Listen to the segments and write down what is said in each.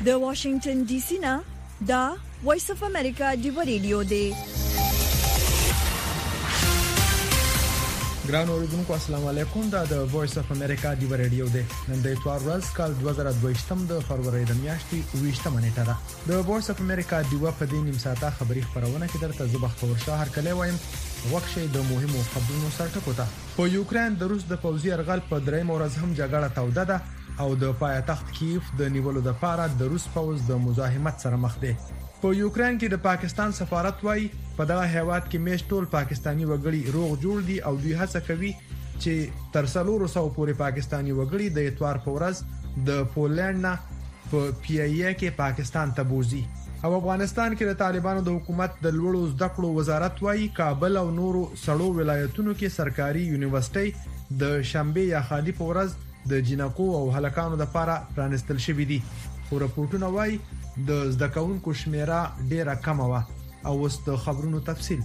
د واشنگټن ډي سي نه دا وایس اف امریکا دی ریډیو دی. ګران اوریدونکو السلام علیکم. دا د وایس اف امریکا دی ریډیو دی. نن د اتوار ورځ کال 2022 د فروری د میاشتې 28 نیټه ده. د وایس اف امریکا دی په دې نیم ساعته خبری خبرونه کې درته زبختور شهر کله وایم وقشه د مهمو خبرونو سرټکو ته. په یوکرين د روس د پوځي ارغال په درېم ورځ هم جګړه توده ده او د پایتخت کیف د نیولو لپاره د روس پوځ د مزاحمت سره مخ دی. په یوکرين کې د پاکستان سفارت وايي په دغه هیواد کې میش ټول پاکستانی وګړي روغ جوړ دي او دوی هڅه کوي چې تر 300 پورې پاکستانی وګړي د اتوار په ورځ د پولند نه په پی ای ای کې پاکستان ته بوزي. او افغانستان کې د طالبانو د حکومت د لوړو زده کړو وزارت وايي کابل او نورو سړو ولایتونو کې سرکاري یونیورسيټي د شنبه یا خالي په ورځ د جنکو او هلکانو لپاره پرانستل شوې دي. خو راپورټونه وايي د زده کوونکو شمیره ډیره کمه وه. او اوس د خبرونو تفصیل.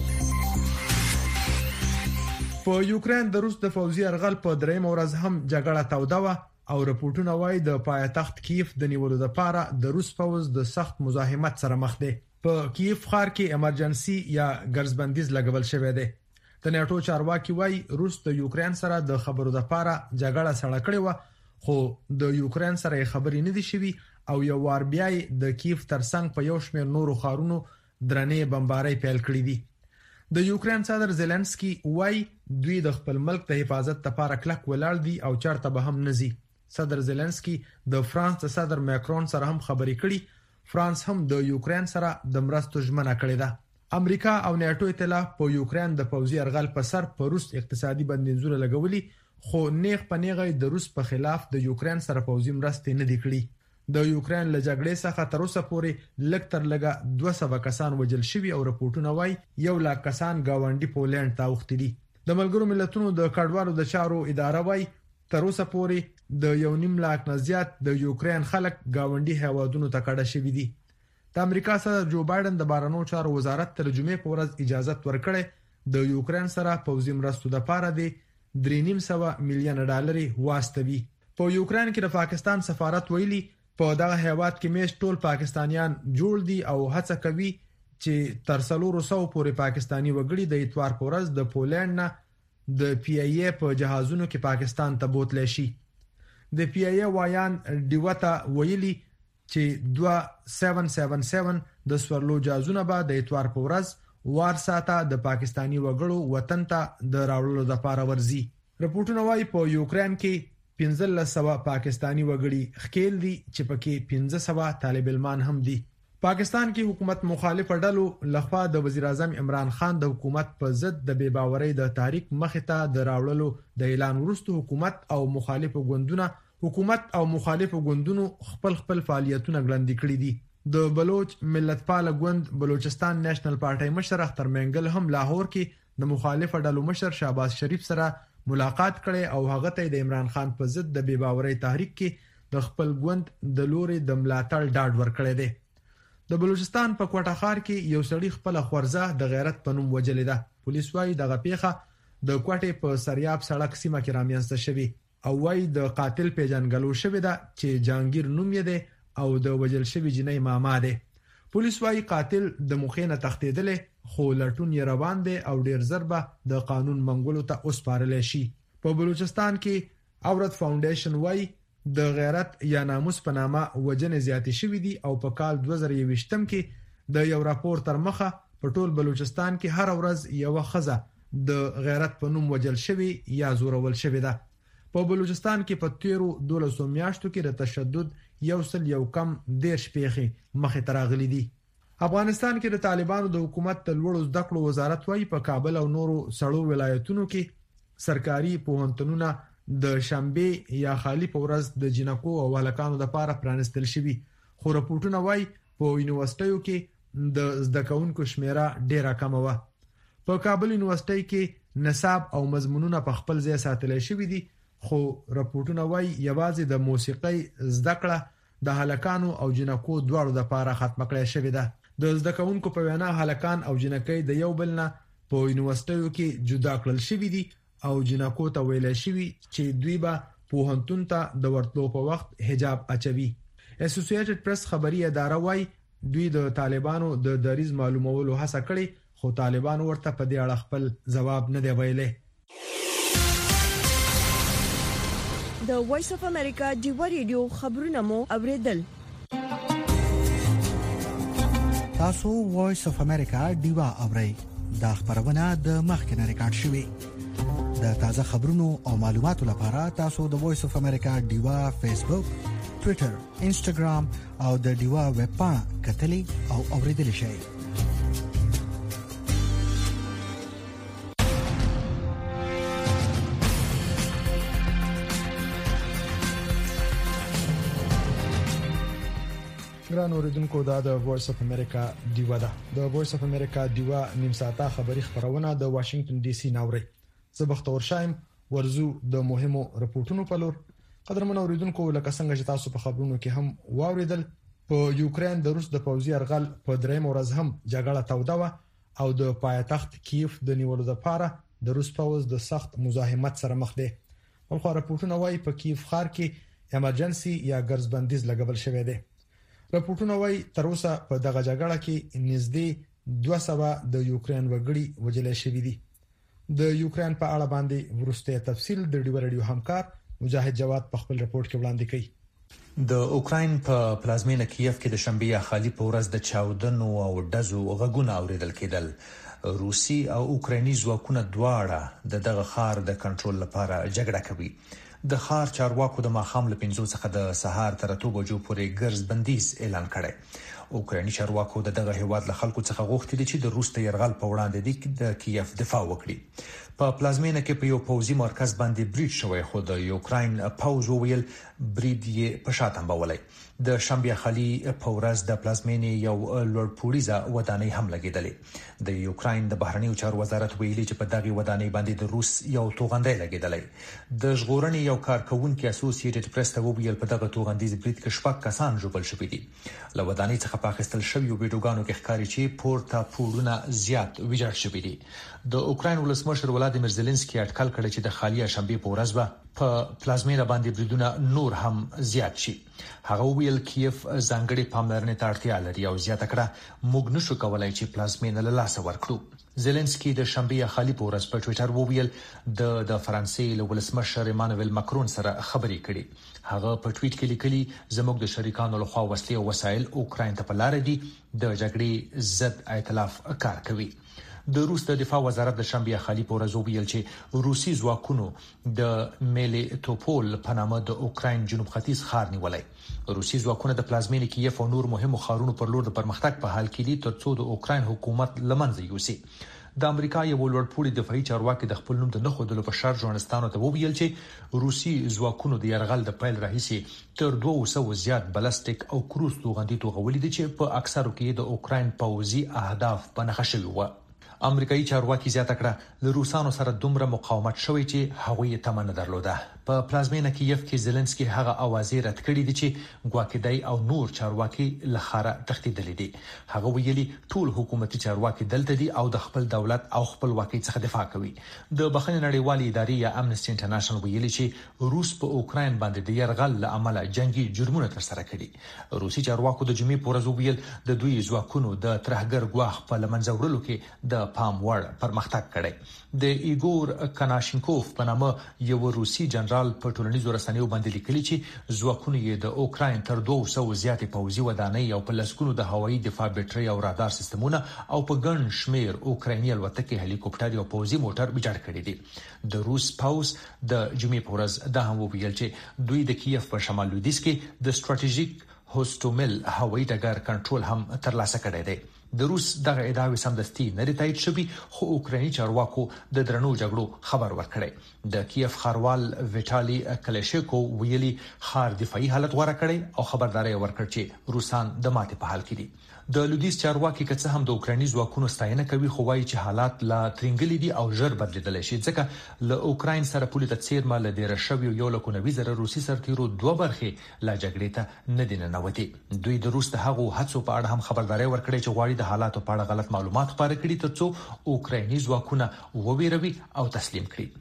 په یوکرين د روس د پوځي ارغال په درېم ورځ هم جګړه توده وه او راپورټونه وايي د پایتخت کیف د نیولو لپاره د روس پوځ د سخت مزاحمت سره مخ دی. په کیف ښار کې امرجنسي یا ګرځبندیز لګول شوی دی. د نیټو چارواکي وايي روس د یوکرين سره د خبرو لپاره جګړه سره کړې و خو د یوکرين سره خبرې نه دي شوي او یو وار بیا د کیف ترڅنګ په یو شمېر نورو ښارونو درنې بمبارۍ پیل کړې دي. د یوکرين صدر زيلنسکي وايي دوی د خپل ملک د حفاظت لپاره کلک ولاړ دي او چارته به هم نزي. صدر زيلنسکي د فرانس صدر ماکرون سره هم خبرې کړې. فرانس هم د یوکرين سره د مرستو ژمنه کړې ده. امریکا او نیټو ائتلاف په یوکرين د پوځي ارغال په سر په روس اقتصادي بندیزونه لګولي خو نیغ په نیغه د روس په خلاف د یوکرين سره پوځي مرستې نه دي کړې. د یوکرين له جګړې څخه تر اوسه پورې لږ تر لږه 200 کسان وژل شوي او راپورټونه وايي 100,000 کسان گاونډي پولند ته اوښتي دي. د ملګرو ملتونو د کډوالو د چارو اداره وايي تر اوسه پورې د 1.5 لاک نه زیات د یوکرين خلک گاونډي هیوادونو ته کډه شوي دي. د امریکا صدر جو بایدن د بهرنیو چارو وزارت تر جمعې په ورځ اجازه ورکړې د یوکرين سره پوځي مرستو لپاره د 3.9 میلیون ډالر واستوي. په یوکرين کې د پاکستان سفارت ویلي په دغه هیواد کې میش ټول پاکستانیان جوړ دي او هڅه کوي چې تر 300 پورې پاکستانی وګړي د اتوار په ورځ د پولند نه د پی ای ای په جهازونو کې پاکستان ته بوتل شي. د پی ای ای وایان دیوتا ویلي چې 2777 د سورلو جهازونه به د اتوار په ورځ وارساته د پاکستانی وګړو وطن ته د راوړلو لپاره ورزي. راپورټونه وايي په یوکرين کې 1500 پاکستانی وګړي خکېل دي چې پکې 1500 طالب علمان هم دي. پاکستان کې حکومت مخالف ډلو لخوا د وزیر اعظم عمران خان د حکومت په ضد د بے باورۍ د تحریک مخې ته د راوړلو د اعلان وروسته حکومت او مخالف ګوندونو خپل فعالیتونه ګړندي کړي دي. د بلوچ ملتپال ګوند بلوچستان نېشنل پارټي مشر اختر منګل هم لاهور کې د مخالف ډلو مشر شهباز شریف سره ملاقات کړي او هغه ته د عمران خان په ضد د بے باورۍ تحریک کې د خپل ګوند د لوري د ملاتړ ډاډ ورکړی دی. د بلوچستان په کوټه ښار کې یو سړی خپل خورزه د غیرت په نوم وجلې ده. پولیس وايي دغه پیښه د کوټې په سریاب سړک سیمه کې رامنځته شوې او وايي د قاتل پیژنګلو شوې ده چې جهانگیر نوم یې دی او د وجل شوی جنۍ ماما دی. پولیس وايي قاتل د مخینه تښتیدل خو لټون یې روان دی او ډیر ضربه د قانون منګولو ته وسپارل شي. په بلوچستان کې اورت فاونډیشن وايي د غیرت یا ناموس په نامه وجنې زیاتې شوې دي او په کال 2020 کې د یو راپور تر مخه په ټول بلوچستان کې هر ورځ یو ښځه د غیرت په نوم وجل شوی یا زورول شوی ده. په بلوچستان کې په تیرو 12 میاشتو کې د تشدد یو کم 10 پیښې مخې ته راغلي دي. افغانستان کې د طالبانو د حکومت د لوړو زده کړو وزارت وايي په کابل او نورو سړو ولایتونو کې سرکاري پوهنتونونه د شنبه یا خالي په ورځ د جنکو او هلکانو لپاره پرانستل شوي. خو راپورټونه وايي په یونیورسيټیو کې د زده کوونکو شمیره ډیره کمه وه. په کابل یونیورسيټي کې نصاب او مضمونونه په خپل ځای ساتل شوي دي خو راپورټونه وايي یوازې د موسیقي زده کړه د هلکانو او جنکو دواړو لپاره ختمه کړې شوې ده. د زده کوونکو په وینا هلکان او جنکۍ د یو بل نه په یونیورسيټیو کې جدا کړل شوي دي او جنکو ته ویل شوي چې دوی به پوهنتون ته د ورتلو په وخت حجاب اچوي. اسوسییټډ پریس خبري اداره وايي دوی د طالبانو د دریز معلومولو هڅه کړې خو طالبان ورته په دې اړه خپل ځواب نه دی ویلي. د وایس اف امریکا ډیوا ریډیو خبرونه مو اوریدل. تاسو وایس اف امریکا ډیوا اورئ. دا خبرونه د مخکنه ریکارډ شوې. د تازه خبرونو او معلوماتو لپاره تاسو د وایس اف امریکا ډیوا فیسبوک، ټوئیټر، انسټاګرام او د ډیوا ویب پاڼه کتلی او اوریدل شئ. ګران اوریدونکو دا د وایس اف امریکا ډیوا ده. د وایس اف امریکا ډیوا نیم ساعته خبری خبرونه د واشنگټن ډي سي ناوړي. زه بختور شایم ورزو د مهمو رپورټونو په لور. قدرمن اوریدونکو لکه څنګه چې تاسو په خبرونو کې هم واوریدل په یوکرين د روس د پوځي یرغل په درېم ورځ هم جګړه توده او د پایتخت کیف د نیولو لپاره د روس پوځ د سخت مزاحمت سره مخ دی. خو رپورټونه وايي په کیف ښار کې ایمرجنسي یا ګرځبندیز لګول شوې ده. راپورټونه وايي تر اوسه په دغه جګړه کې نږدې 200 د یوکرين وګړي وژل شوي دي. د یوکرين په اړه باندې ورسته تفصیل د ډیو رادیو همکار مجاهد جواد په خپل رپورت کې وړاندې کړي. د اوکراین په پلازمینه کیف کې د شنبه خالي په ورځ د چاودنو او ډزو غږونه اوریدل کېدل. روسي او اوکرایني ځواکونه دواړه دغه ښار د کنټرول لپاره جګړه کوي. د ښار چارواکو د ماخام له 5 څخه د سهار تر 2 بجو پورې ګرځ بندیز اعلان کړی. اوکرایني چارواکو دغه هیواد له خلکو څخه غوښتي چې د روس ته يرغل په وړاندې د کیف دفاع وکړي. په پلازمینه کې په یو پوځي مرکز باندې بریډ شوی خو د یوکراین پوځ وویل بریډ یې په شا تنبولای. د شنبه خالي په ورځ د پلازمینې یو لوړپوړیزه ودانۍ هم لګیدلې. د یوکراین د بهرنیو چارو وزارت ویلي چې په دغه ودانۍ باندې د روس یو توغندۍ لګیدلې. د ژغورنې یو کارکونکو اسوسییټډ پریس ته ویل په دغه توغندیز بریډ کې شپږ کسان ژوبل شوي دي. له ودانۍ څخه په اخیستل شوی ویډیوګانو کې ښکاري چې پورته پورونه زیات ویجاړ شوي دي. د اوکراین ولسمشر ولادیمیر زيلنسکي اټکل کړی چې د خالي شنبه په ورځ په پلازمینه باندې بریدونه نور هم زیات شي. هغه ویل کیف ځانګړي پاملرنې ته اړتیا لري او زیاته کړه موږ نشو کولای چې پلازمینه له لاسه ورکړو. زيلنسکي د شنبه خالي په ورځ په ټوئیټر وویل د فرانسې له ولسمشر ایمانوئل ماکرون سره خبرې کړې. هغه په ټویټ کې لیکلي زموږ د شریکانو لخوا وسلې او وسایل اوکراین ته په لار دي د جګړې ضد ائتلاف کار کوي. د روس د دفاع وزارت د شنبه خالي په ورځ ویل چې روسي ځواکونو د میلیټوپول په نامه د اوکراین جنوب ختیځ ښار نیولای. روسي ځواکونه د پلازمینې کیف او نور مهمو ښارونو پر لور د پرمختګ په حال کې دي ترڅو د اوکراین حکومت لمنځه یوسي. د امریکا یو لوړپوړي دفاعي چارواکي د خپل نوم د نه خودلو په شرط ژورنالستانو ته وویل چې روسي ځواکونو د يرغل د پیل راهیسي تر 200 زیات بلستیک او کروز توغندي توغولې دي چې په اکثرو کې د اوکراین پوځي اهداف په نښه شوي و. امریکایي چارواکي زیاته کړه له روسانو سره دومره مقاومت شوی چې هغه یې تمنه درلوده. په پلازمینه کیف کې زيلنسکي هغه اوازې رد کړې دي چې ګواکدای او نور چارواکي لخره تختیدل دي. هغه ویلي ټول حکومتي چارواکي دلته دي او د خپل دولت او خپل واکۍ څخه دفاع کوي. د بخښنې نړیوالې ادارې یا امنستي انټرنیشنل ویلي چې روس په اوکراین باندې د يرغل له امله جنگي جرمونه ترسره کړي. روسي چارواکو د جمعې په ورځ ویل د دوی ځواکونو د ترهګر ګواښ په لمنځه وړلو کې د پام وړ پرمختګ کړي. د ایګور کناشینکوف په نامه یو روسي جنرال په ټولنیزو رسنیو باندې لیکلي چې ځواکونه یې د اوکراین تر 200 زیاتې پوځي ودانۍ او په لسګونو د هوایي دفاع بټري او رادار سیستمونه او په ګڼ شمیر اوکرایني الوتکې هلیکوپټر او پوځي موټر ویجاړ کړي دي. د روس پوځ د جمعې په ورځ دا هم ویل چې دوی د کیف په شمال لویدیځ کې د ستراتیژیک هوستومل هوایي ډګر کنټرول هم ترلاسه کړی دی. د روس دغه ادعاوې سمدستي نه تایید شوي خو اوکرایني چارواکو د درنو جګړو خبر ورکړی. د کیف ښاروال ویټالي کلیشیکو ویلي ښار دفاعي حالت غوړه کړی او خبرداري ورکړ چې روسان د ماتې په حال کې دي. د لویدیځ چارواکي که څه هم د اوکرایني ځواکونو ستاینه کوي خو وایي چې حالات لا ترنګلي دي او ژر بدلیدلی شي ځکه له اوکراین سره پولې ته څیرمه له ډیره شویو 1,90,000 روسي سرتیرو 2 برخې لا جګړې ته نه دي ننوتي. دوی د روس د هغو هڅو په اړه هم خبرداري ورکړي چې غواړي د حالاتو په اړه غلط معلومات خپاره کړي ترڅو اوکرایني ځواکونه وویروي او تسلیم کړي.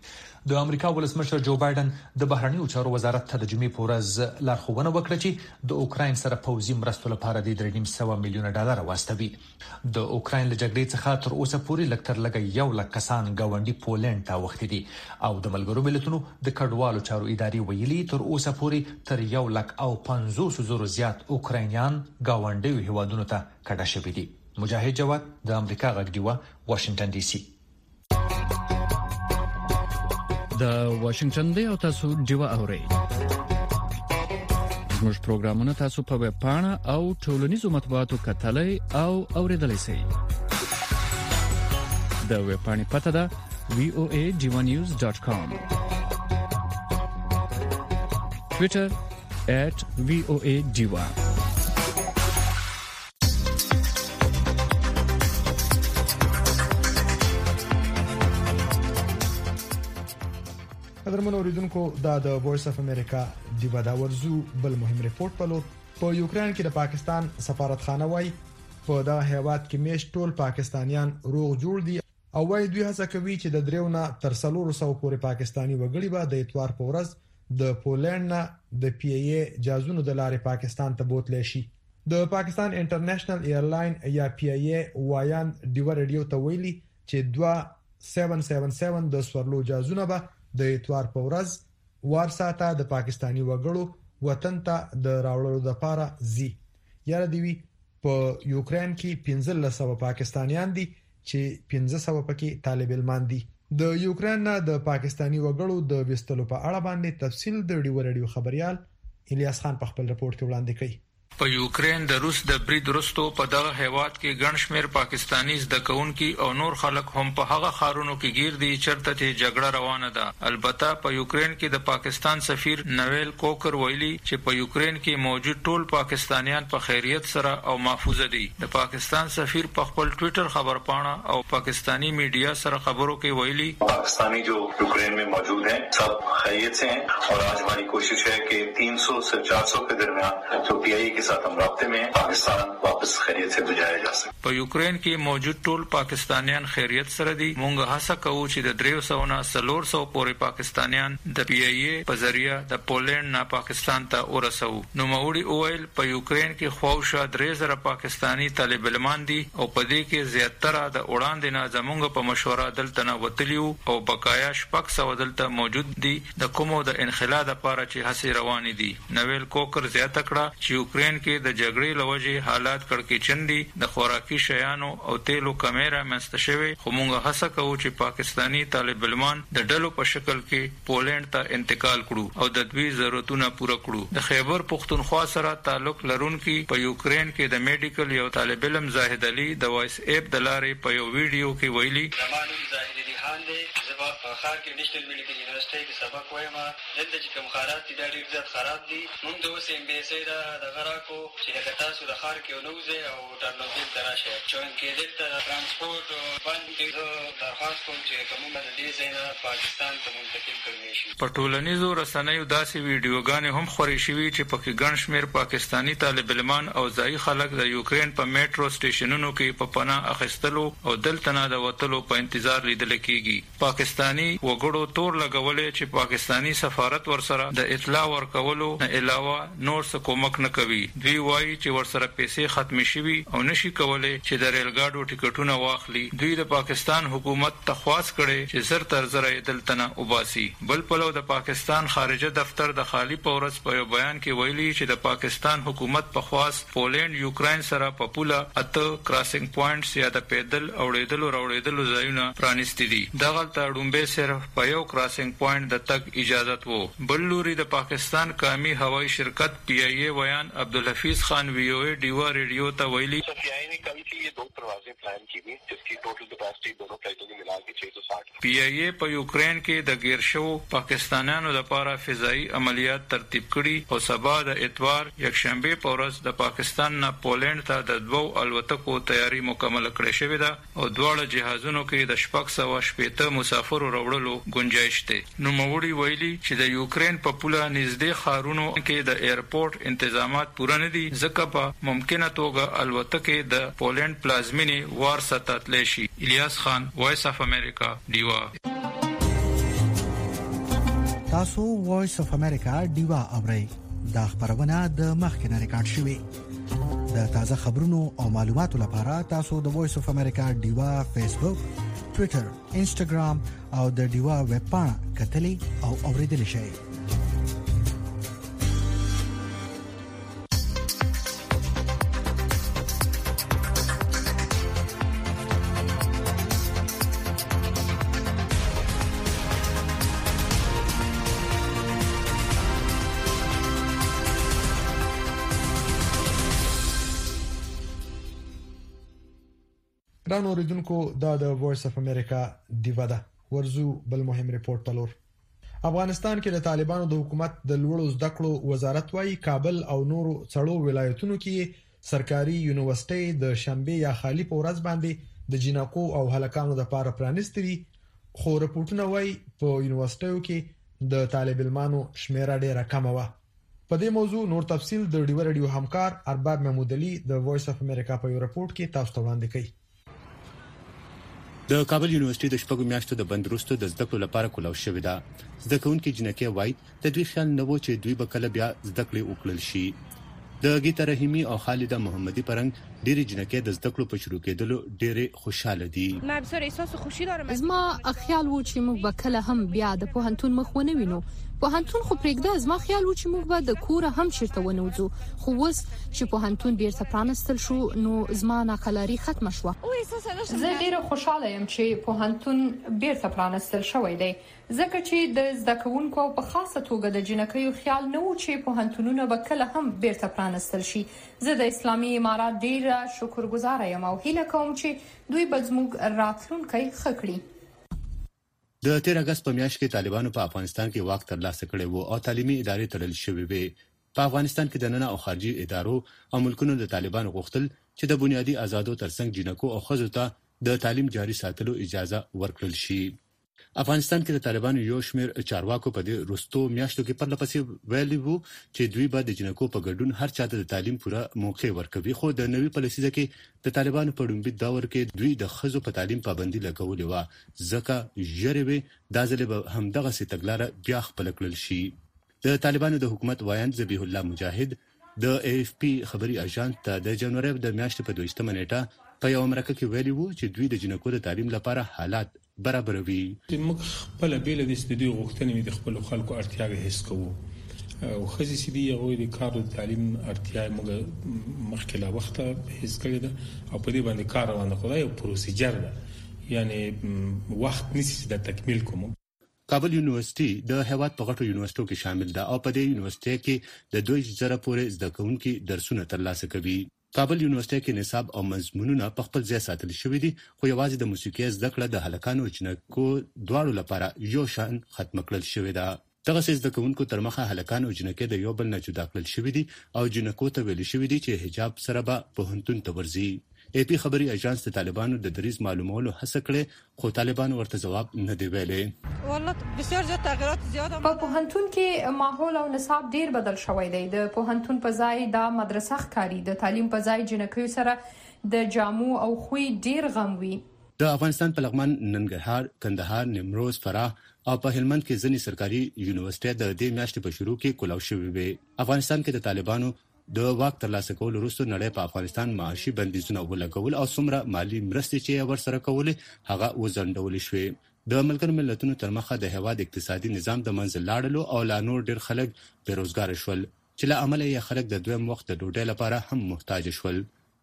د امریکا ولسمشر جو بایدن د بهرنیو چارو وزارت ته د جمعې په ورځ لارښوونه وکړه چې د اوکراین سره پوځي مرستو لپاره د $3.5 میلیونه واستوي. د اوکراین له جګړې څخه تر اوسه پورې لږ تر لږه 100,000 کسان ګاونډي پولند ته وختي دي او د ملګرو ملتونو د کډوالو چارو ادارې ویلي تر اوسه پورې تر 150,000 زیات اوکراینیان ګاونډي هیوادونو ته کډه شوي دي. مجاهد جواد د امریکا غږ ډیوه واشنگټن ډي سي. د واشنگټن دی او تاسو ډیوه اورئ. زموږ پروګرامونه تاسو په ویب پاڼه او ټولنیزو مطبوعاتو کتلای او اوریدلای شئ. د ویب پاڼې پته ده voajivanews.com. Twitter @voajiva. قدرمن اوریدونکو دا د وایس اف امریکا دیوا دا ورزو بل مهم ریپورت په یوکرين کې د پاکستان سفارتخانه وای په دا هیواد کې میش ټول پاکستانیان روغ جوړ دي او وای دوی هڅه کوي چې د دریونه تر 300 پورې پاکستانی وګړي به د اتوار په ورځ د پولند نه د پی ای ای جازونو د لارې پاکستان ته بوتل شي. د پاکستان انټرنیشنل ایرلاین یا پی ای ای وایان دیوا رادیو ته ویلي چې 2777 د سورلو جازونه به د اتوار په ورځ وارساته د پاکستانی وګړو وطن ته د راوړلو لپاره زی. یاره دیوی په یوکرين کې 1500 پاکستانیان دي چې 1500 پکې طالب علمان دي. د یوکرين نه د پاکستانی وګړو د وستلو په اړه باندې تفصیل د ډیو رادیو خبريال الیاس خان په خپل رپورت کې وړاندې کړي. په یوکرين د روس د برید وروسته په دغه هیواد کې ګڼ شمېر پاکستانی زده کوونکي او نور خلک هم په هغه ښارونو کې گیر دي چرته چې جګړه روانه ده. البته په یوکرين کې د پاکستان سفیر نویل کوکر ویلي چې په یوکرين کې موجود ټول پاکستانیان په خیریت سره او محفوظ دي. د پاکستان سفیر په خپل ټوئیټر خبرپاڼه او پاکستانی میډیا سره خبرو کې ویلي پاکستانی جو یوکرين में मौजूद हैं सब खैरियत से हैं और आज हमारी कोशिश है कि 300 से 400 के दरमियान जो पीआईए के साथ हम राब्ते में पाकिस्तान वापस खैरियत से भिजाया जा सके. په یوکرين کې موجود ټول پاکستانیان خیریت سره دي. مونږ هڅه کوو چې د 300 نه 400 پورې پاکستانیان د پی ای ای په ذریعہ د پولند نه پاکستان ته ورسو. نو موري اویل په یوکرين کې خواوشا 3000 پاکستانی طالب علمان دي او په دې کې زیاتره د وړاندې نه زمونږ په مشوره دلته نه وتلیو او بقایا شپږ سو دلته موجود دي د کومو د انخلا د لپاره چې هڅې روانې دي. نویل کوکر زیاته کړه چې یوکرين کې د جګړې لوجې حالات کړکېچن دي. د خوراکي شیانو او تیلو کمیره منځته شوی خو موږ هڅه کوو چې پاکستانی طالب علمان د ډلو په شکل کې پولند ته انتقال کړو او د دوی ضرورتونه پوره کړو. د خیبر پختونخوا سره تعلق لرونکي په یوکرين کې د میډیکل یو طالب علم زاهد علي د وایس اپ د لارې په یو ویډیو کې ویلي زاهد علي خان دی زما په خار کې نېشنل میډیکل یونیورسيټي کې سبق وایم. دلته چې کوم خارات دي دا ډېر زیات خراب دي. موږ د اوس ام بي سي دا د غراکو چې د تاسو د خار کې ونوځي او ټرنوبل تراشه چون کې دلته ترانسپورت باندې درخواست کوم چې کومه د دې ځای پاکستان ته منتقل کړي شي. په ټولنیزو رسنیو داسې ویډیوګانې هم خوري شوي چې پکې ګڼ شمېر پاکستانی طالب علمان او ځایي خلک د یوکرين په میټرو سټیشنونو کې په پناه اخیستلو او دلته نه د وتلو په انتظار لیدل کېږي. پاکستانی وګړو تور لګولې چې پاکستانی سفارت ورسره د اطلاع ورکولو نه علاوه نور څه کومک نه کوي. دوی وایي چې ورسره پیسې ختم شوي او نشي کولای چې د ریل ګاډو ټیکټونه واخلي. دوی د پاکستان حکومت ته خواست کړي چې زر تر زر دلته نه وباسي. بل پلو د پاکستان خارجه دفتر د خالی پورس په یو بیان کې ویلي چې د پاکستان حکومت په خواست پولند یوکرين سره په پوله اته کراسینګ پوینټس یا د پیدل اوړېدلو راوړېدلو ځایونه پرانیستي دي. دغه تړونبه صرف په یو کراسینګ پوینټ د تک اجازه وو. بل لوري د پاکستان قومي هوایي شرکت پی ای ای ویان عبدالحفیظ خان وی او ای ډیوا ریډیو ته ویلي पी आई ने कही थी ये 2 परवाजें प्लान की थी जिसकी टोटल कैपेसिटी दोनों फ्लाइटों की मिला के 660. پی ای ای په یوکرين کې د غیر شو پاکستانیانو لپاره فضائي عملیات ترتیب کړي او سبا د اتوار یکشنبه په ورځ د پاکستان نه پولند ته د 2 الوتکو تیاری مکمل کړې شوې ده او دواړه جهازونو کې د 680 مسافرو راوړلو گنجائش ده. نو موري ویلي چې د یوکرين په پوله نږدې ښارونو کې د ایرپورټ انتظامات پوره نه دي ځکه په ممکنه توګه الوتکې د پولند پلازمینی وارسا ته تللی شي. الیاس خان وایس اف امریکا دیوا. تاسو وایس اف امریکا ډیوا اورئ دا خبرونه د مخکنه ریکارډ شوې د تازه خبرونو او معلوماتو لپاره تاسو د وایس اف امریکا ډیوا فیسبوک ټوئیټر انسټاګرام او د ډیوا ویب پاڼه کتلې او اوریدلې شئ ګران اوریدونکو دا د وایس اف امریکا دیوا ده ورزو بل مهم ریپورت تلور افغانستان کې د طالبانو د حکومت د لوړو زده کړو وزارت وايي کابل او نورو څړو ولایتونو کې سرکاري یونیورسيټي د شنبه یا خالی په ورځ باندې د جنکو او هلکانو د لپاره پرانستري خو رپورټونه وايي په یونیورسيټیو کې د طالب علمانو شمیره ډیره کم و په دې موضوع نور تفصيل د ډیو رادیو همکار ارباب محمود علي د وایس اف امریکا په یو رپورت کې تاسو ته وړاندې کوي د کابل یونیورسيټي د شپږو میاشتو د بند وروسته د زده کړو لپاره کولاو شوې ده زده کوونکي جنکې وایي د دوی خیال نه و چې دوی به کله بیا زده کړې وکړل شي د گیتا رحیمی او خالده محمدی پرنګ ډېری جنکې د زده کړو په شروع کېدلو ډېرې خوشاله دي ما بسره احساس خوشی دارم زما خیال و چې موږ به کله هم بیا د پوهنتون مخ ونه وینو پوهنتون خو پرېږده زما خیال و چې موږ به د کوره هم چیرته ونوځو خو اوس چې پوهنتون بیرته پرانستل شو نو زما ناقلاري ختم شوه زه ډیره خوشاله یم چې پوهنتون بیرته پرانستل شوی دی ځکه چې د زده کوونکو په خاصه توګه د جنکیو خیال نه و چې پوهنتونونه به کله هم بیرته پرانستل شي زه د اسلامي امارات ډیره شکرګزار یم او هیله کوم چې دوی به زموږ راتلونکی ښه کړي د 13 اگست په میاشت کې طالبانو په افغانستان کې واک ترلاسه کړی وو او تعلیمي ادارې تړل شوې وې په افغانستان کې د نن او خارجي ادارو او ملکونو د طالبانو غوښتل چې د بنیادي آزادو ترڅنګ جنکو او ښځو ته د تعلیم جاري ساتلو اجازه ورکړل شي افغانستان کې د طالبانو یو شمېر چارواکو په دې وروستو میاشتو کې پرلپسې ویلي وو چې دوی به د جنکو په ګډون هر چاته د تعلیم پوره موقع ورکوي خو د نوي پالیسۍ کې د طالبانو په لومړي دور کې دوی د ښځو په تعلیم پابندي لګولې و ځکه ژرې دا ځل به همدغه ستګلاره بیا خپل کړل شي د طالبانو د حکومت وایند ذبیح الله مجاهد د AFP خبري اژانس ته د جنوري د میاشتې په 22 نیټه په یو مرکه کې ویلي وو چې دوی د جنکو د تعلیم لپاره حالات برابروي موږ خپل بیل د استدیو غوښتنې د خپل خلکو اړتیاوې حس کوو او خزي سيدي هغه د کار د تعلیم اړتیا موږ مخکې لا وخت حس کړی ده او په دې باندې کار روان دی یو پروسیجر ده یعنی وخت نشي د تکمیل کوم کابل یونیورسيټي د هیواد په غټو یونیورسيټو کې شامل ده او په دې یونیورسيټي کې د 2000 پورې زده کوونکي درسونه ترلاسه کوي کابل یونیورسيټي کې نصاب او مضمونونه په خپل ځای ساتل شوی دي خو یوازې د موسیقي زده کړه د هلکانو او جنکو دواړو لپاره یو شان ختم کړل شوی ده دغه زده کوونکو تر مخه هلکانو او جنکو د یو بل نه جدا کړل شوی دي او جنکو ته ویل شوی دي چې حجاب سره به پوهنتون ته ورځي AP خبري اژانس د طالبانو د دریز معلومولو هڅه کړې خو طالبانو ورته جواب نه دی ویلي والله بسیار زیات تغیرات زیاده په پوهنتون کې ماحول او نصاب ډیر بدل شوی دی د پوهنتون په ځای د مدرسه ښکاری د تعلیم په ځای جنکیو سره د جامو او خوې ډیر غم وي د افغانستان په لغمان ننګرهار کندهار نیمروز فراه او په هلمند کې ځینې سرکاري یونیورسيټي د دې میاشتې په شروع کې کولاو شوې وي افغانستان کې د طالبانو د واک ترلاسه کول وروسته نړۍ په افغانستان معاشي بندیزونه ولګول او څومره مالی مرستې چې ورسره کولې هغه وزندول شوې د ملګرو ملتونو تر مخه د هیواد اقتصادي نظام د منځ لاړلو او لا نور ډیر خلک بیروزګار شول چې له عمله یې خلک د دویم وخت د ډوډۍ لپاره هم محتاج شول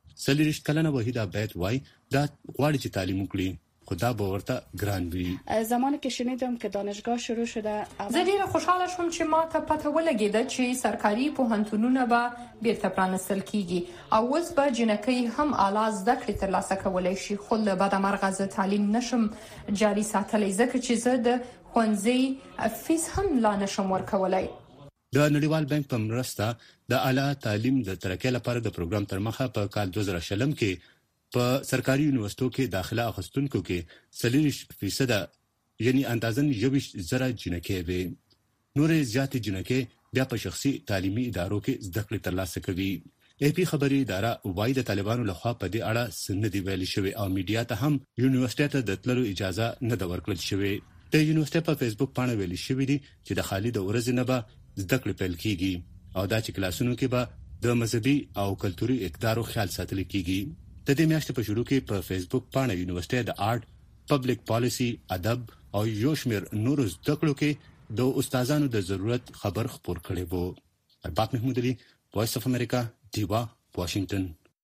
40 کلنه وحیده بیت وای دا غواړي چې تعلیم وکړي خدا به ورته ګران وي زمانی که شنیدم که دانشگاه شروع شده زه ډیره خوشاله شوم چې ما ته پته ولګیده چې سرکاري پوهنتونونه به بیرته پرانستل کیږي او اوس به جنکۍ هم اعلی زده کړې ترلاسه کولای شي خو له بده مرغه زه تعلیم نشم جاري ساتلی ځکه چې زه د ښوونځي فیس هم لا نشم ورکولای د نړیوال بانک په مرسته د اعلی تعلیم د ترقۍ لپاره د پروګرام تر مخه په کال 2020 کې په سرکاري یونیورسيټو کې داخله اخستونکو کې 40% یعنی اندازن 20,000 جنکۍ وي نورې زیاتې جنکۍ بیا په شخصي تعلیمي ادارو کې زده کړې ترلاسه کوي AP خبري اداره وایي د طالبانو لخوا په دې اړه سند دی ویل شوی او میډیا ته هم یونیورسيټي ته د تللو اجازه نه ده ورکړل شوې د یونیورسيټي په فیسبوک باندې ویل شوی دی چې د خالي د ورځې نه به زده کړې پیل کیږي او دا چې کلاسونو کې به د مذهبي او کلتوري اقدارو خیال ساتل کیږي. د دې میاشتې په شروع کې په فیسبوک باندې یونیورسيټي د آرټ، پبلک پالیسی، ادب او یو شمېر نورو زده کړو کې د استادانو د ضرورت خبر خبر کړي وو. ارباب محمود علي، وایس اف امریکا، دیوا، واشنگټن.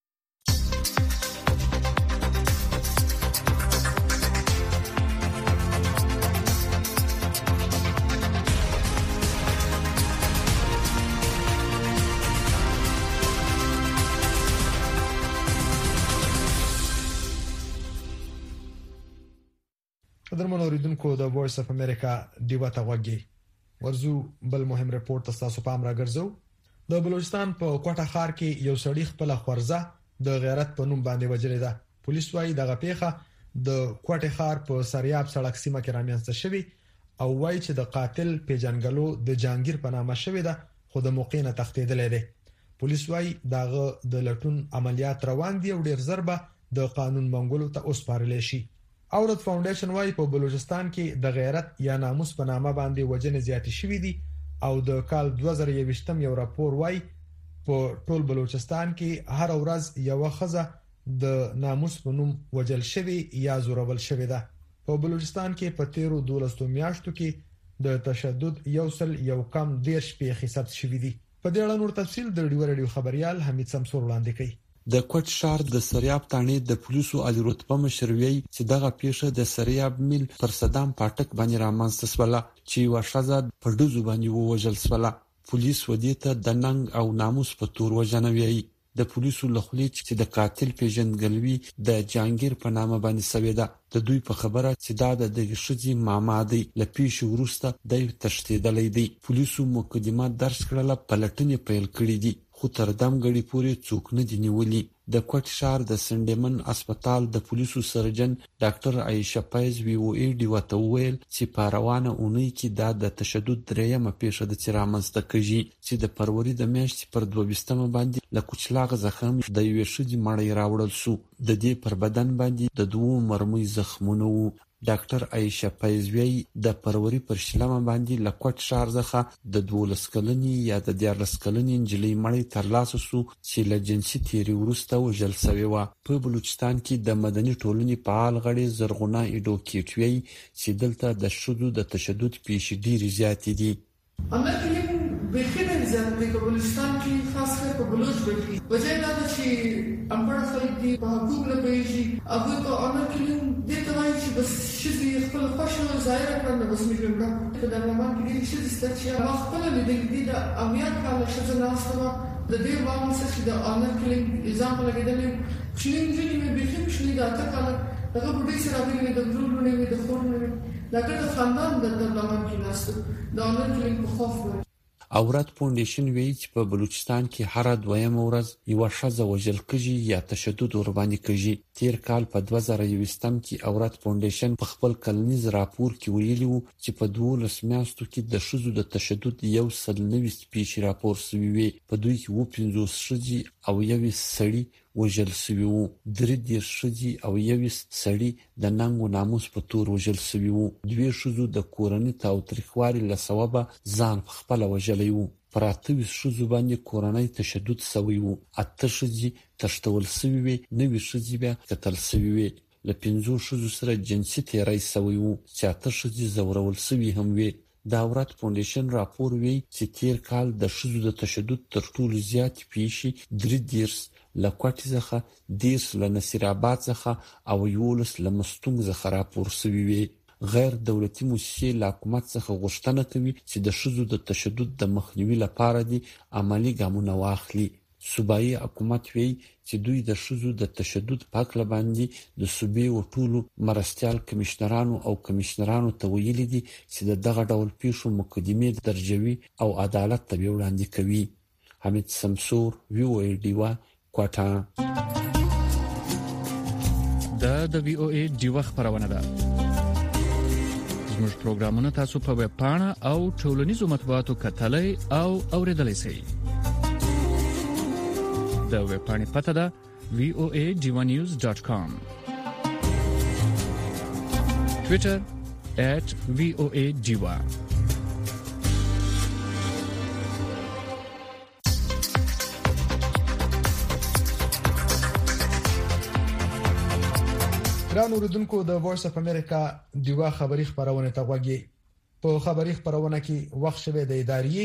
قدرمن اوریدونکو د وایس اف امریکا دیوا ته وګورئ. ورزو بل مهم رپورت تاسو پام راګرځو. د بلوچستان په کوټه ښار کې یو سړی خپل خورزه د غیرت په نوم باندې وجلې ده. پولیس وايي دغه پیښه د کوټه ښار په سریاب سړک سیمه کې رامنځته شوې او وايي چې د قاتل پیژنګلو د جانگیر په نامه شوې ده، خو د موقع نه تښتیدلې ده. پولیس وايي دغه د لټون عملیات روان دي او ډیر ضربه د قانون منګولو ته اوسپارل شي. اورت فاونډیشن وايي په بلوچستان کې د غیرت یا ناموس په نامه باندې وجنې زیاتې شوې دي او د کال 2021 یو راپور وايي په ټول بلوچستان کې هر ورځ یو ښځه د ناموس په نوم وجل شوی یا زورول شوی ده. په بلوچستان کې په 13 میاشتو کې د تشدد یو کم 10 پیښې ثبت شوې دي. په دې اړه نور تفصیل د ډیو خبريال حمید سمسور وړاندې کوي. د کوټ شهر د سریاب تانې د پولیسو علي رتبه مشروي چې دغه پیښه د سریاب میل پر صدام پاټک باندې رامنځته شوه چې وشزه په دزو باندې ووجل شوه. پولیس ودی ته د ننګ او ناموس په تور وجنوي. د پولیسو لخوا چې د قاتل پیژندګلوي د جانگیر په نامه باندې سوي ده. د دوی په خبره چې دا د شذي مامادي لپیش ورسته د تشدیدلې دي. پولیسو مقدمه درس کړله، پلټنې پیل کړې دي، خو تر دم غړي پورې څوک نه دی نیولي. د کوټ شهر د سندمن هسپتال د پولیسو سرجن ډاکټر عائشه پایز وی او ای ډی وتویل چې پاروانه اونۍ کې د تشدد دریمه پیښه د چرامنځته کیږي چې د فروری د میاشتې پر 22 باندې له کوچلاغ زخم د یو شذي مړی راوړل شو. د دې پر بدن باندې د دوه مرمۍ زخمونه وو. ډاکټر عائشه پایزوی د فروری پر شلمه باندې لکوټ شهر څخه د 12 کلنې یا د 14 کلنې انجلۍ مړی ترلاسه شو چې له جنسي تیری ورسته وژل شوی و. په بلوچستان کې د مدني ټولنې فعال غړي زرغونه ایډوکیټوي چې دلته د شذو د تشدد پیښې ډېری زیات دي. بخیره زیات دی په بلوچستان کې، خاص کر په بلوچ بلکی وجه دا چې امبر خلک دی په حقوق نه پیږي. هغه ته اونر کې د توای چې بس شذي خپل خوشو ظاهر کړل بس میګم په دغه باندې کې چې ستاسو خپل لیدل دي د امیات کاله شذ ناستو د دې باندې چې د اونر کې نظام لګیدل چې نجونې مې بخیم شنې دا تا کاله دغه بډې سره د درولونه د خورونه دغه د خاندان د دلمن کې ناستو د اونر کې په خوف اورات فاونډیشن وایي چې په بلوچستان کې هر دویم ورځ یو ښځه وژل کیږي یا تشدد ور باندې کیږي. تیر کال په 2020 کې اورات فاونډیشن په خپل کلنیز راپور کې ویلي وو چې په 12 میاشتو کې د شذو د تشدد 190 پیښې راپور شوي وي. په دوی کې 50 ښځې او 1 سړی وژل شوي وو. 3 ښځې او 1 سړی د ننګ او ناموس په تور وژل شوي وو. 2 ښځو د کورنۍ تاوتریخوالي له سببه ځان خپل وژلی وو. پر 8 ښځو باندې کورنۍ تشدد شوی وو. 8 ښځې تښتول شوي وي، 9 ښځې بیا قتل شوي وي. له 5 ښځو سره جنسي تیری شوی وو چې 8 ښځې زورول شوي هم وي. د اورات فاونډیشن راپور وی چې تیر کال د ښځو د تشدد تر ټولو زیات پیښې 3 لکوټی څخه 10 له نصیر آباد څخه او 11 له مستونګ څخه راپور شوي وي. غیر دولتي موسسې له حکومت څخه غوښتنه کوي چې د ښځو د تشدد د مخنیوي لپاره دي عملی ګامونه واخلي. صوبایي حکومت وی چې دوی د ښځو د تشدد په اړه باندې د صوبې او ټولو مرستيال کمشنرانو او کمشنرانو ته ویلي دي چې دغه ډول پیښو مقدمه درجوي او عدالت ته وړاندې کوي. حمید سمسور، وی او ای ډیوا، کوټا. د وی او ای ډیوا خبرونه ده. زموږ پروګرامونه تاسو په ویب پاڼه او ټولنیزو مطبوعاتو کتلای او اوریدلای شئ. د ویب پاڼې پته ده voadivanews.com. ټویټر @voa.jiwa. ګران اوریدونکو د وایس اف امریکا دیوا خبری خبرونه ته غوږی په خبری خبرونه کې وخت شوه د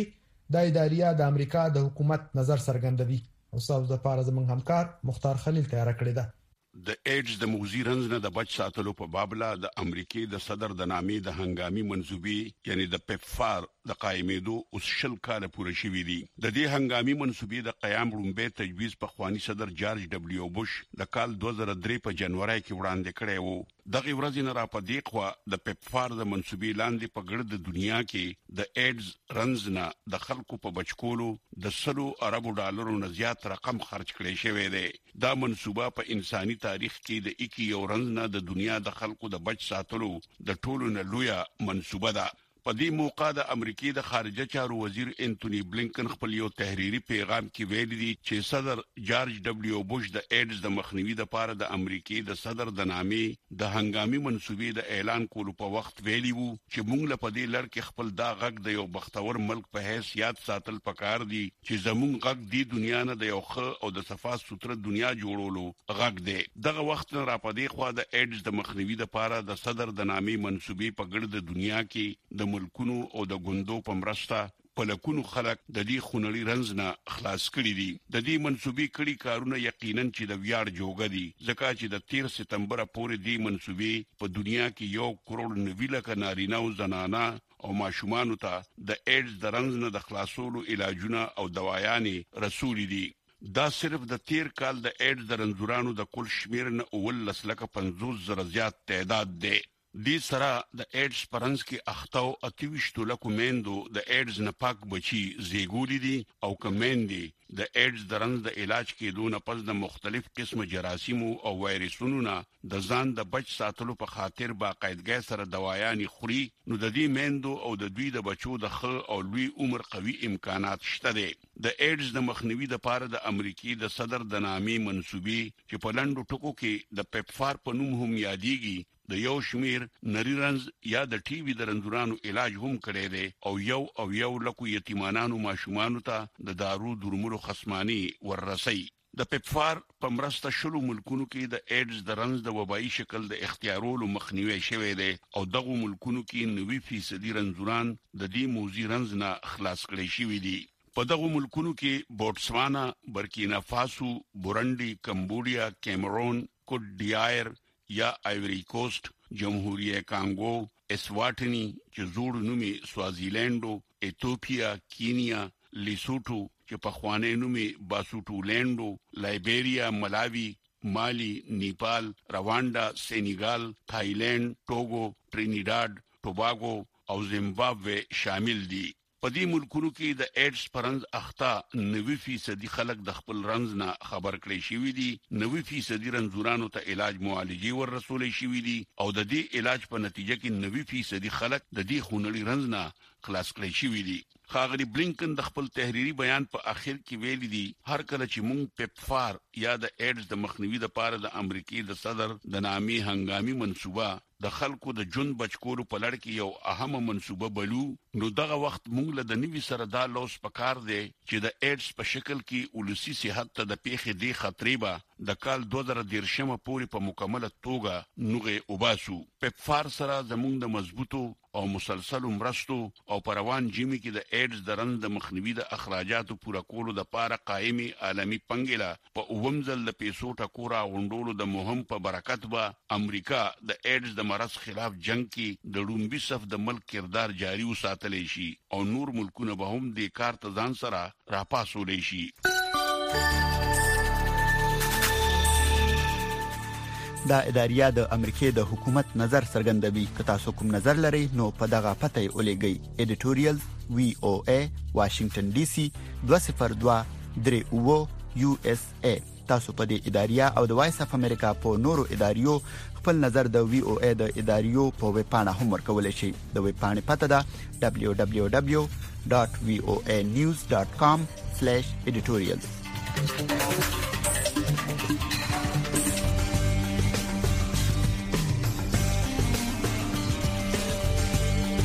اداریه د امریکا د حکومت نظر څرګندوي او تاسو د پاره زموږ همکار مختار خلیل تیار کړی ده. د ایډز د موزي رنځ نه د بچ ساتلو په بابله د امریکای د صدر د نامې د هنګامي منسوبي یعنی د پپفار د قائمېدو اوس شل کال پوره شوی دی. د دې هنګامي منسوبي د قیام رومبه تجویز په خواني صدر جارج دبلیو بوش د کال 2003 په جنوري کې وړاندې کړی وو. دغه ورځ نه را پدې خو د پپفار د منسوبي لاندې په ګرد دنیا کې د ایډز رنځ نه د خلکو په بچکولو د $100 ارب نه زیات رقم خرج کړی شوی دی. دا منسوبه په انساني تاریخ کې د 21 رنځ نه د دنیا د خلکو د بچ ساتلو د ټولو نه لویه منسوبه ده. په دې موقع د امریکای د خارجه چارو وزیر انټونی بلینکن خپل یو تحریری پیغام کې ویل دي چې صدر جارج دبلیو بوش د ایډز د مخنیوي لپاره د امریکای د صدر د نامې د هنګامي منسوبې د اعلان کولو په وخت ویلي وو چې موږ له پدې لړ کې خپل دا غږ د یو بختور ملک په حیثیت ساتل پکار دي چې زموږ غږ دی دنیا نه د یو ښه او د صفا ستره دنیا جوړولو غږ دی. دغه وخت را پدې خو د ایډز د مخنیوي لپاره د صدر د نامې منسوبې په ګرد دنیا کې د ملکونو او د ګوندو په مرسته په لکونو خلک د دې خونړي رنځ نه خلاص کړي دي. د دې منسوبې کړي کارونه یقینا چې د ویاړ جوګه دي ځکه چې د 13 سپتمبر پورې دې منسوبې په دنیا کې 1 کروڑ 90 لک نارینه او زنانه او ماشومان ته د ایډز د رنځ نه د خلاصولو علاجونه او دوايانې رسول دي. دا صرف د 13 کال د ایډز د رنځورانو د کل شمیر نه 1950,000 زیات تعداد دی. دې سره د ایډز پرنس کې اختاو 28 لکو میندو د ایډز نه پاک بچي زیګولې دي او کمندې د ایډز د رنځ د علاج کې دونه پس د مختلف قسم جراثیمو او وایرسونو نه د ځان د بچ ساتلو په خاطر باقاعدګۍ سره دوايانې خوري. نو د دې میندو او د دوی د بچو د ښه او لوی عمر قوي امکانات شته دي. د ایډز د مخنیوي لپاره د امریکای د صدر د نامې منسوبي چې په لندو ټکو کې د پپفار په نوم هم یادېږي د یو شمیر نری رنځ یا د ټي وي د رنځورانو علاج هم کړی دی او یو لکو یتیمانانو ماشومانو ته د دارو درملو خصمانی وررسي. د پپفار په مرسته شلو ملکونو کې د ایډز د رنځ د وبایي شکل د اختیارولو مخنیوي شوی دی او دغه ملکونو کې 90% رنځوران د دې موزي رنځ نه خلاص کړي شوی دي. په دغه ملکونو کې بوتسوانا، برکینا فاسو، بورنډي، کمبودیا، کیمرون، کوټ ډیایر یا آیوری کوسٹ، جمهوریه کانګو، اسواټنی چې زوړ نومي سوازیلینډو، ایتوپیا، کینیا، لیسوټو چې په خوانه نومي باسوټو لینډو، لایبیریا، ملاوی، مالی، نیپال، رواندا، سینیګال، تایلند، ټوګو، ټرینیډاډ، ټوباګو او زیمبابوے شامل دي. په دې ملکونو کې د ایډز پرنځ اختا 90% خلک د خپل رنځ نه خبر کړي شوی دي. 90% رنځورانو ته علاج معالجې ور رسولې شوی دي او د دې علاج په نتیجه کې 90% خلک د دې خونړي رنځ نه خلاص کړي شوی دي. خاغلی بلینکن د خپل تحریری بیان په اخر کې ویلي دي هر کله چې مونږ پپفار یا د ایډز د مخنیوي لپاره د امریکای د صدر د نامې هنګامي منسوبه د خلکو د جون بچکولو په لړ کې یو اهمه منسوبه بلو نو دغه وخت مونږ له د نوي سره دا لوس پکار دی چې د ایډز په شکل کې ولسی صحت ته د پیښې دی خطرې به د کال 2013 پورې په مکمله توګه نوغه وباسو. پپفار سره زمونږ د مضبوطو او مسلسل مرستو او پروان جیمی کې د ایډز د رنځ د مخنیوي د اخراجاتو پوره کولو د لپاره قائمي عالمي پنګله په اومزل د پیسو ټکورا غونډولو د مهم په برکت به امریکا د ایډز د مرض خلاف جنگ کې د لومبي صف د ملک کردار جاری وساتلی شي او نور ملکونه به هم د کار ته ځان سره راپاسولې شي. دا اداریه د امریکای د حکومت نظر څرګندوي. که تاسو کوم نظر لرئ نو په دغه پته یې ولېږئ. ایډیټوریال VOA واشنگټن ډي سي 202 USA. تاسو په دې اداریه او د وایس اف امریکا په نورو اداریو خپل نظر د VOA د اداریو په ویب پاڼه هم ورکولی شئ. د ویب پاڼې پته ده www.voanews.com/editorials.